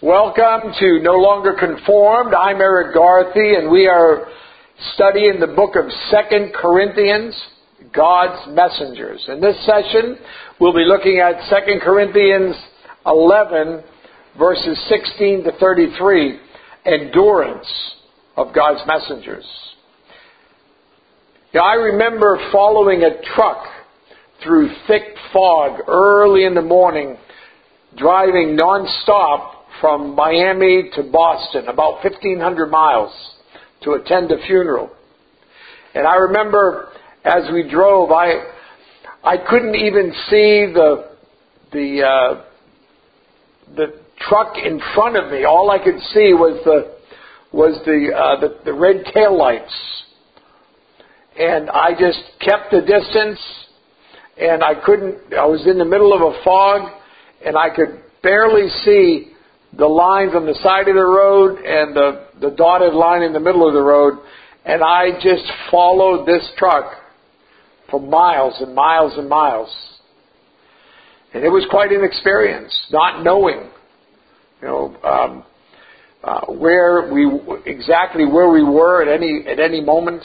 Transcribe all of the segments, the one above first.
Welcome to No Longer Conformed. I'm Eric Garthy, and we are studying the book of 2 Corinthians, God's Messengers. In this session, we'll be looking at 2 Corinthians 11, verses 16 to 33, endurance of God's messengers. Now, I remember following a truck through thick fog early in the morning, driving non-stop from Miami to Boston, about 1,500 miles, to attend a funeral. And I remember as we drove, I couldn't even see the truck in front of me. All I could see was the red taillights. And I just kept the distance, and I was in the middle of a fog, and I could barely see the lines on the side of the road and the dotted line in the middle of the road, and I just followed this truck for miles and miles and miles. And it was quite an experience, not knowing, exactly where we were at any moment.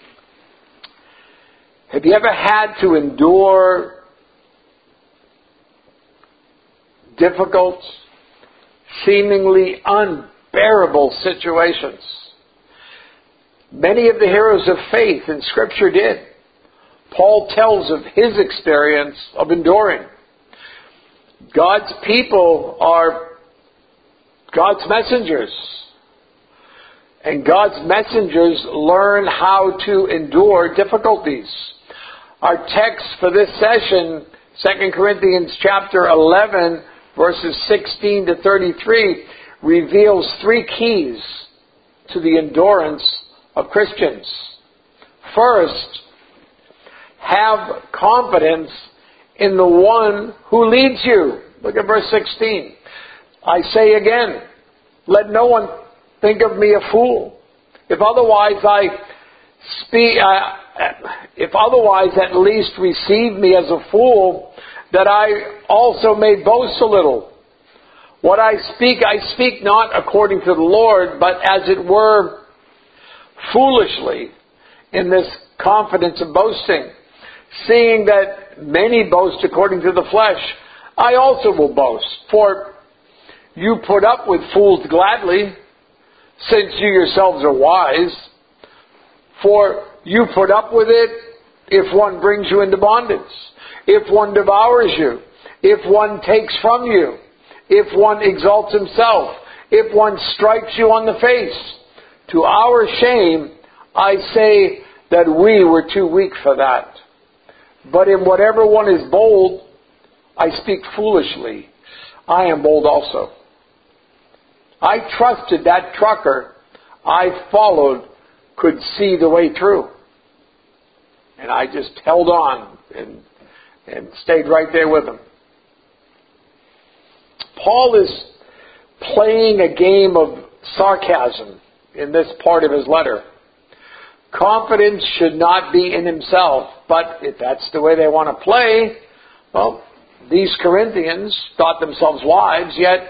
Have you ever had to endure difficult, seemingly unbearable situations? Many of the heroes of faith in Scripture did. Paul tells of his experience of enduring. God's people are God's messengers. And God's messengers learn how to endure difficulties. Our text for this session, 2 Corinthians chapter 11, verses 16 to 33, reveals three keys to the endurance of Christians. First, have confidence in the one who leads you. Look at verse 16. I say again, let no one think of me a fool. If otherwise at least receive me as a fool, that I also may boast a little. What I speak not according to the Lord, but as it were foolishly, in this confidence of boasting. Seeing that many boast according to the flesh, I also will boast. For you put up with fools gladly, since you yourselves are wise. For you put up with it if one brings you into bondage, if one devours you, if one takes from you, if one exalts himself, if one strikes you on the face. To our shame, I say that we were too weak for that. But in whatever one is bold, I speak foolishly. I am bold also. I trusted that trucker I followed could see the way through. And I just held on and stayed right there with him. Paul is playing a game of sarcasm in this part of his letter. Confidence should not be in himself, but if that's the way they want to play, well, these Corinthians thought themselves wise, yet,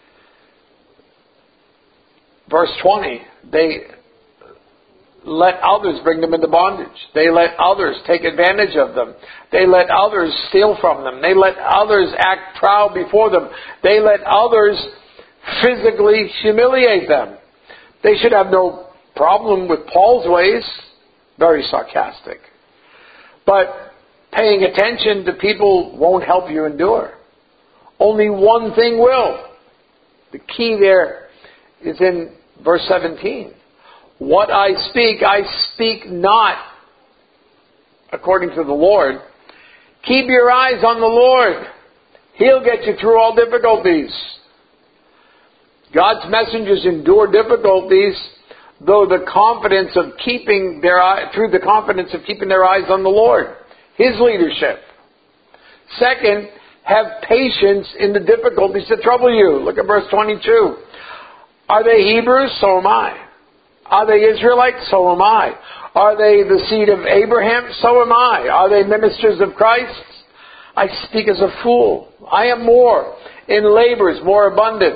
verse 20, they let others bring them into bondage. They let others take advantage of them. They let others steal from them. They let others act proud before them. They let others physically humiliate them. They should have no problem with Paul's ways. Very sarcastic. But paying attention to people won't help you endure. Only one thing will. The key there is in verse 17. What I speak not according to the Lord. Keep your eyes on the Lord. He'll get you through all difficulties. God's messengers endure difficulties through the confidence of keeping their eyes on the Lord, His leadership. Second, have patience in the difficulties that trouble you. Look at verse 22. Are they Hebrews? So am I. Are they Israelites? So am I. Are they the seed of Abraham? So am I. Are they ministers of Christ? I speak as a fool. I am more in labors, more abundant,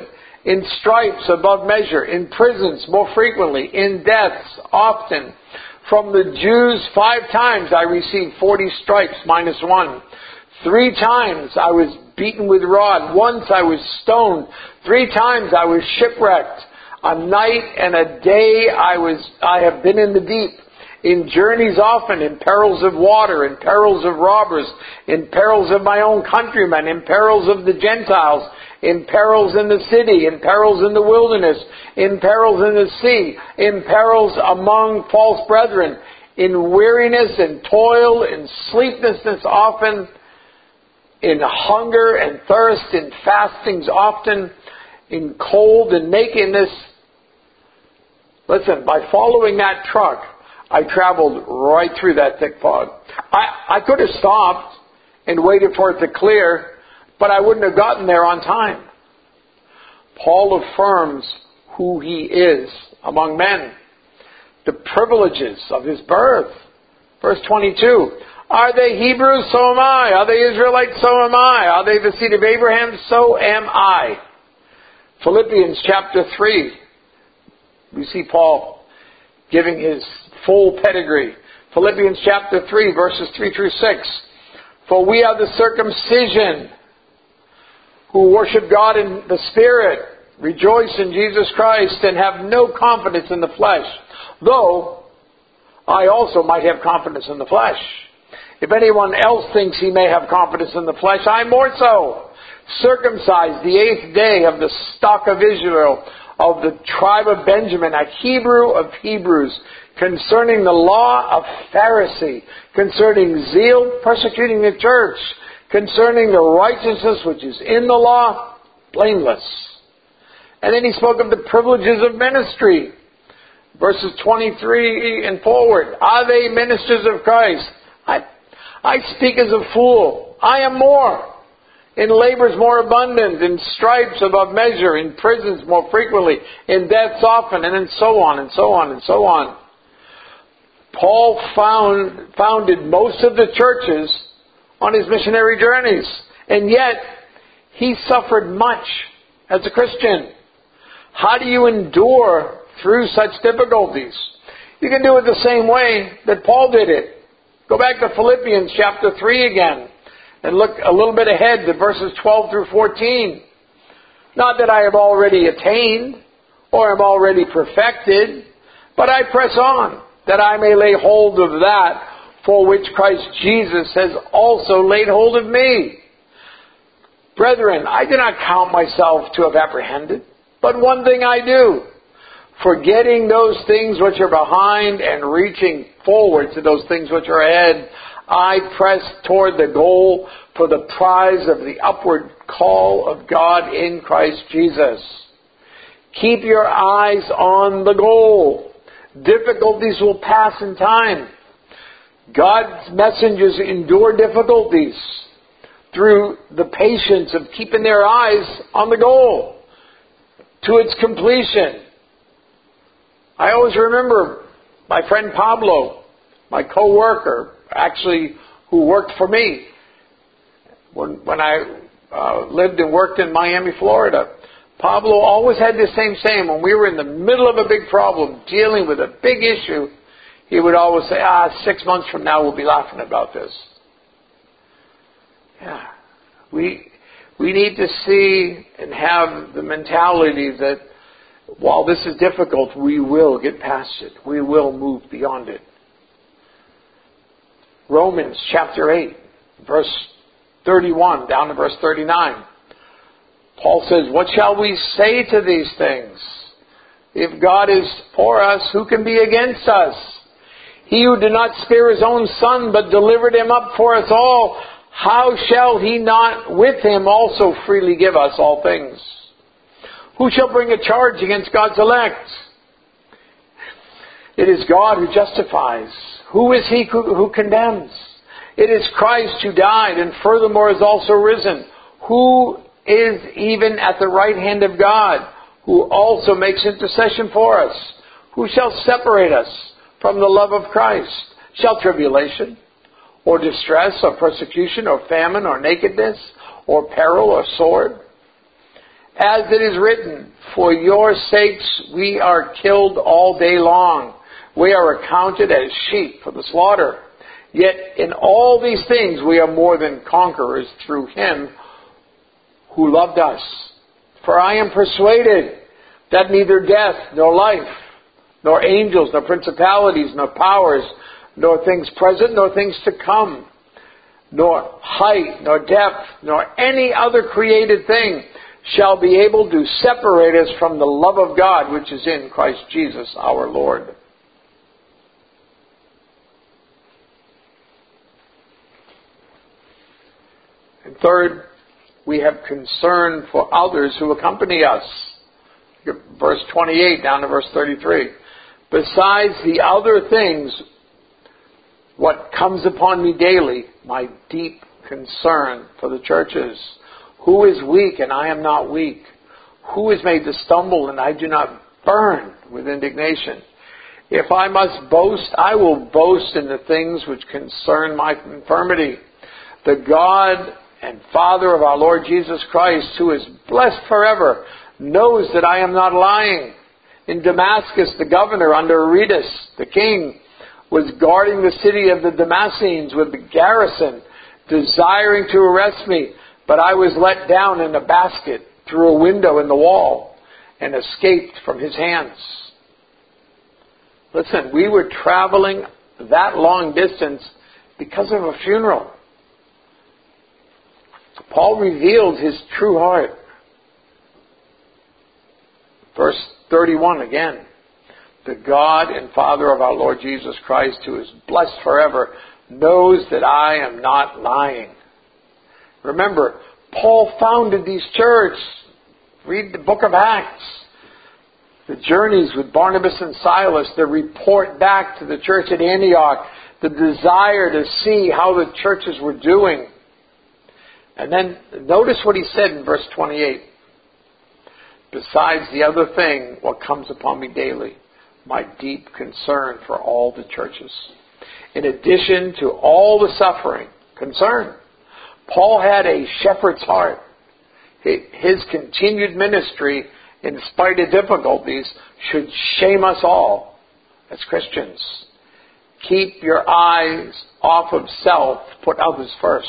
in stripes above measure, in prisons more frequently, in deaths often. From the Jews 5 times I received 40 stripes minus 1. 3 times I was beaten with rod. Once I was stoned. 3 times I was shipwrecked. A night and a day I have been in the deep. In journeys often, in perils of water, in perils of robbers, in perils of my own countrymen, in perils of the Gentiles, in perils in the city, in perils in the wilderness, in perils in the sea, in perils among false brethren, in weariness and toil, in sleeplessness often, in hunger and thirst, in fastings often, in cold and nakedness. Listen, by following that truck, I traveled right through that thick fog. I could have stopped and waited for it to clear, but I wouldn't have gotten there on time. Paul affirms who he is among men, the privileges of his birth. Verse 22, are they Hebrews? So am I. Are they Israelites? So am I. Are they the seed of Abraham? So am I. Philippians chapter 3, we see Paul giving his full pedigree. Philippians chapter 3, verses 3 through 6. For we are the circumcision who worship God in the Spirit, rejoice in Jesus Christ, and have no confidence in the flesh, though I also might have confidence in the flesh. If anyone else thinks he may have confidence in the flesh, I more so. Circumcised the 8th day of the stock of Israel, of the tribe of Benjamin, a Hebrew of Hebrews, concerning the law of Pharisee, concerning zeal, persecuting the church, concerning the righteousness which is in the law, blameless. And then he spoke of the privileges of ministry. Verses 23 and forward. Are they ministers of Christ? I speak as a fool. I am more. In labors more abundant, in stripes above measure, in prisons more frequently, in deaths often, and then so on and so on and so on. Paul founded most of the churches on his missionary journeys, and yet he suffered much as a Christian. How do you endure through such difficulties? You can do it the same way that Paul did it. Go back to Philippians chapter 3 again. And look a little bit ahead to verses 12 through 14. Not that I have already attained or am already perfected, but I press on, that I may lay hold of that for which Christ Jesus has also laid hold of me. Brethren, I do not count myself to have apprehended, but one thing I do, forgetting those things which are behind and reaching forward to those things which are ahead, I press toward the goal for the prize of the upward call of God in Christ Jesus. Keep your eyes on the goal. Difficulties will pass in time. God's messengers endure difficulties through the patience of keeping their eyes on the goal to its completion. I always remember my friend Pablo, my co-worker, actually, who worked for me when I lived and worked in Miami, Florida. Pablo always had the same saying. When we were in the middle of a big problem, dealing with a big issue, he would always say, 6 months from now we'll be laughing about this. Yeah. We need to see and have the mentality that while this is difficult, we will get past it. We will move beyond it. Romans chapter 8, verse 31 down to verse 39. Paul says, what shall we say to these things? If God is for us, who can be against us? He who did not spare his own son, but delivered him up for us all, how shall he not with him also freely give us all things? Who shall bring a charge against God's elect? It is God who justifies. Who is he who condemns? It is Christ who died and furthermore is also risen, who is even at the right hand of God, who also makes intercession for us. Who shall separate us from the love of Christ? Shall tribulation, or distress, or persecution, or famine, or nakedness, or peril, or sword? As it is written, for your sakes we are killed all day long. We are accounted as sheep for the slaughter. Yet in all these things we are more than conquerors through him who loved us. For I am persuaded that neither death, nor life, nor angels, nor principalities, nor powers, nor things present, nor things to come, nor height, nor depth, nor any other created thing shall be able to separate us from the love of God which is in Christ Jesus our Lord. And third, we have concern for others who accompany us. Verse 28 down to verse 33. Besides the other things, what comes upon me daily, my deep concern for the churches. Who is weak and I am not weak? Who is made to stumble and I do not burn with indignation? If I must boast, I will boast in the things which concern my infirmity. The God and Father of our Lord Jesus Christ, who is blessed forever, knows that I am not lying. In Damascus, the governor under Aretas, the king, was guarding the city of the Damascenes with the garrison, desiring to arrest me. But I was let down in a basket through a window in the wall and escaped from his hands. Listen, we were traveling that long distance because of a funeral. Paul revealed his true heart. Verse 31 again. The God and Father of our Lord Jesus Christ, who is blessed forever, knows that I am not lying. Remember, Paul founded these churches. Read the book of Acts. The journeys with Barnabas and Silas, the report back to the church at Antioch, the desire to see how the churches were doing. And then notice what he said in verse 28. Besides the other thing, what comes upon me daily, my deep concern for all the churches. In addition to all the suffering, concern, Paul had a shepherd's heart. His continued ministry, in spite of difficulties, should shame us all as Christians. Keep your eyes off of self, put others first.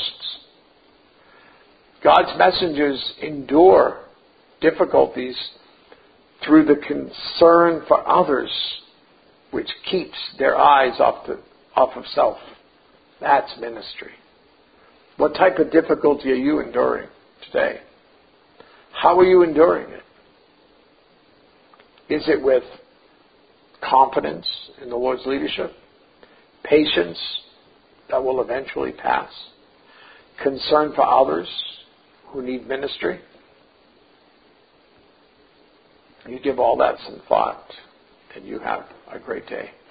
God's messengers endure difficulties through the concern for others, which keeps their eyes off of self. That's ministry. What type of difficulty are you enduring today? How are you enduring it? Is it with confidence in the Lord's leadership? Patience that will eventually pass? Concern for others who need ministry? You give all that some thought, and you have a great day.